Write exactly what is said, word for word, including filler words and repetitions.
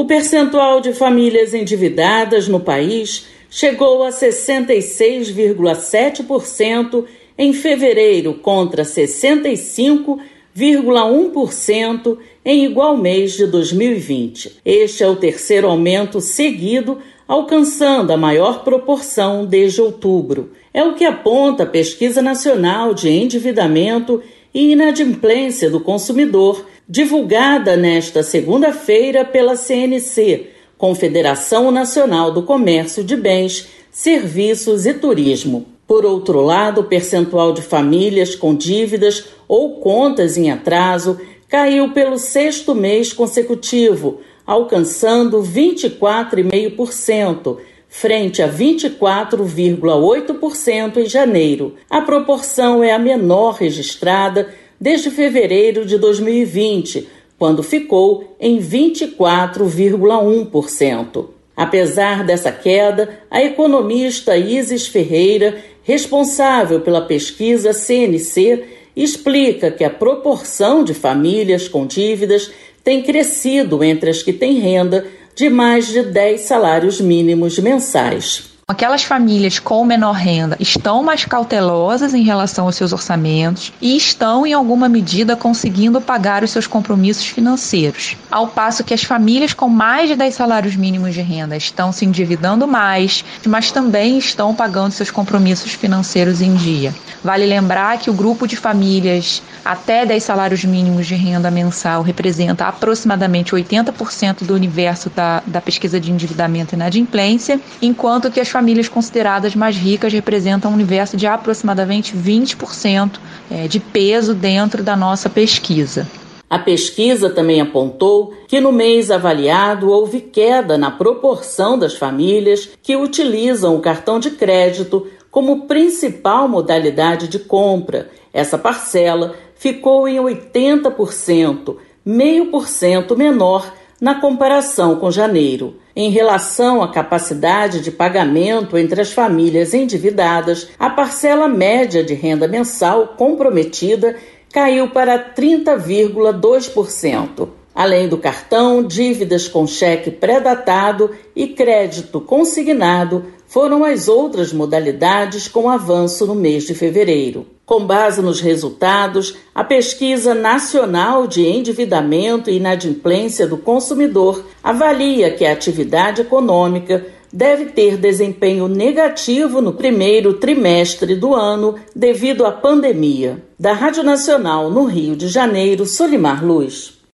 O percentual de famílias endividadas no país chegou a sessenta e seis vírgula sete por cento em fevereiro contra sessenta e cinco vírgula um por cento em igual mês de dois mil e vinte. Este é o terceiro aumento seguido, alcançando a maior proporção desde outubro. É o que aponta a Pesquisa Nacional de Endividamento e Inadimplência do Consumidor, divulgada nesta segunda-feira pela C N C, Confederação Nacional do Comércio de Bens, Serviços e Turismo. Por outro lado, o percentual de famílias com dívidas ou contas em atraso caiu pelo sexto mês consecutivo, alcançando vinte e quatro vírgula cinco por cento, frente a vinte e quatro vírgula oito por cento em janeiro. A proporção é a menor registrada desde fevereiro de dois mil e vinte, quando ficou em vinte e quatro vírgula um por cento. Apesar dessa queda, a economista Isis Ferreira, responsável pela pesquisa C N C, explica que a proporção de famílias com dívidas tem crescido entre as que têm renda de mais de dez salários mínimos mensais. Aquelas famílias com menor renda estão mais cautelosas em relação aos seus orçamentos e estão, em alguma medida, conseguindo pagar os seus compromissos financeiros. Ao passo que as famílias com mais de dez salários mínimos de renda estão se endividando mais, mas também estão pagando seus compromissos financeiros em dia. Vale lembrar que o grupo de famílias até dez salários mínimos de renda mensal representa aproximadamente oitenta por cento do universo da, da pesquisa de endividamento e inadimplência, enquanto que as famílias consideradas mais ricas representam um universo de aproximadamente vinte por cento de peso dentro da nossa pesquisa. A pesquisa também apontou que no mês avaliado houve queda na proporção das famílias que utilizam o cartão de crédito como principal modalidade de compra. Essa parcela ficou em oitenta por cento, meio por cento menor na comparação com janeiro. Em relação à capacidade de pagamento entre as famílias endividadas, a parcela média de renda mensal comprometida caiu para trinta vírgula dois por cento. Além do cartão, dívidas com cheque pré-datado e crédito consignado foram as outras modalidades com avanço no mês de fevereiro. Com base nos resultados, a Pesquisa Nacional de Endividamento e Inadimplência do Consumidor avalia que a atividade econômica deve ter desempenho negativo no primeiro trimestre do ano devido à pandemia. Da Rádio Nacional no Rio de Janeiro, Solimar Luz.